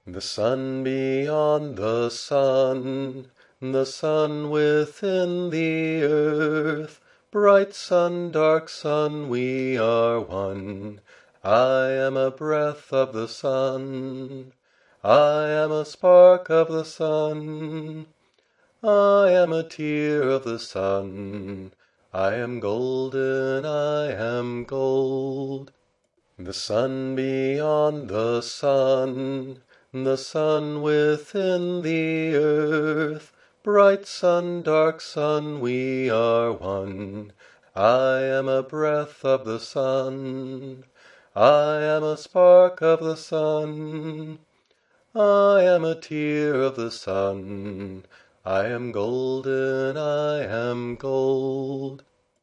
The sun beyond the sun within the earth, bright sun, dark sun, we are one. I am a breath of the sun, I am a spark of the sun, I am a tear of the sun, I am golden, I am gold. The sun beyond the sun within the earth, bright sun, dark sun, we are one. I am a breath of the sun, I am a spark of the sun, I am a tear of the sun, I am golden, I am gold.